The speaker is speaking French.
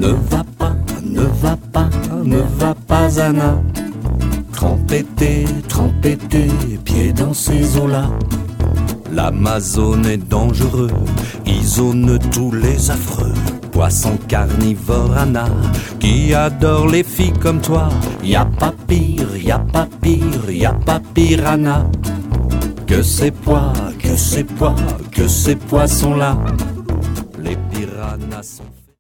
Ne va pas, ne va pas, ne va pas, Anna. Trempez tes pieds dans ces eaux-là. L'Amazone est dangereux, il zone tous les affreux. Poisson carnivore, Anna, qui adore les filles comme toi. Y'a pas pire, y'a pas pire, y'a pas pire, Anna, que ces pois, que ces pois, que ces poissons-là. Les piranhas sont